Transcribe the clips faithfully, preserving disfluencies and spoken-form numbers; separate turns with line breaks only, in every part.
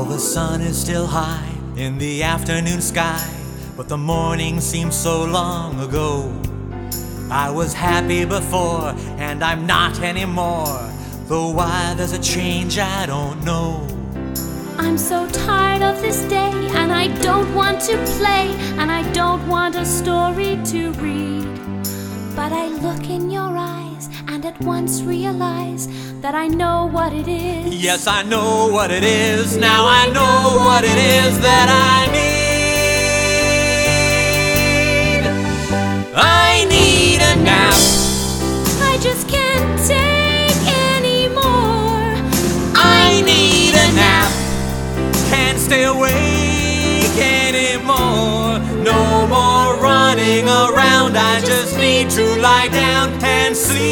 the sun is still high in the afternoon sky, but the morning seems so long ago. I was happy before, and I'm not anymore, though why there's a change I don't know.
I'm so tired of this day, and I don't want to play, and I don't want a story to read. But I look in your eyes and at once realize that I know what it is.
Yes, I know what it is. Now I know what it is that I need. I need a nap.
I just can't take any more.
I need a nap. Can't stay awake anymore. No more running around. I just need to lie down and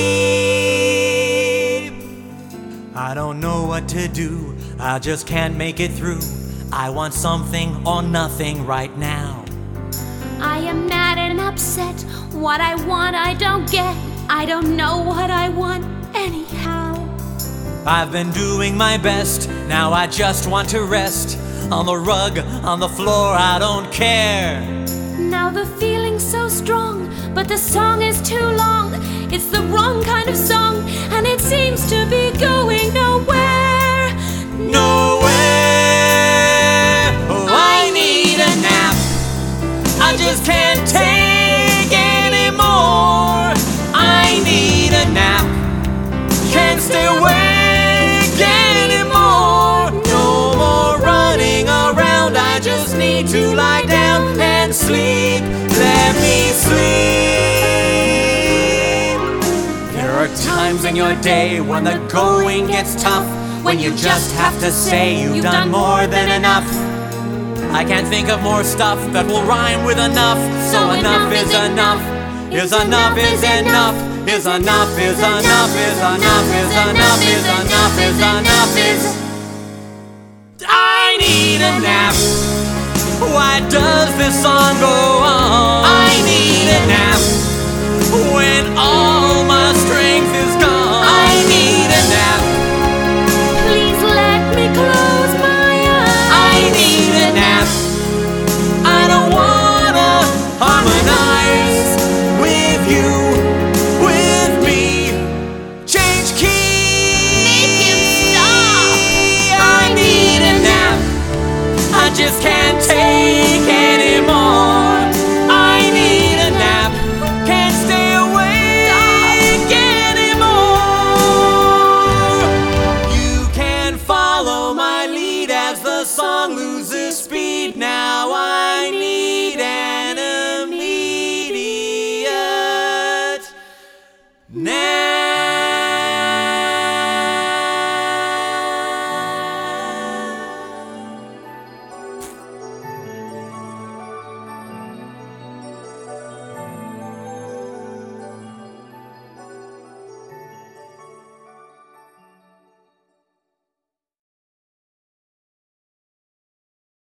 sleep. I don't know what to do. I just can't make it through. I want something or nothing right now.
I am mad and upset. What I want I don't get. I don't know what I want anyhow.
I've been doing my best. Now I just want to rest. On the rug, on the floor, I don't care.
Now the feeling's so strong, but the song is too long. It's the wrong kind of song, and it seems to be going nowhere.
Nowhere. Oh, I need a nap. I just can't take anymore. I need a nap. Can't stay awake anymore. No more running around. I just need to lie down and sleep. Let me sleep. There are times in your day when the going gets tough, when you just have to say you've done more than enough. I can't think of more stuff that will rhyme with enough. So enough is enough. Is enough is enough. Is enough is enough. Is enough is enough. Is enough is enough. Is I need a nap. Why does this song go on? I need a nap when all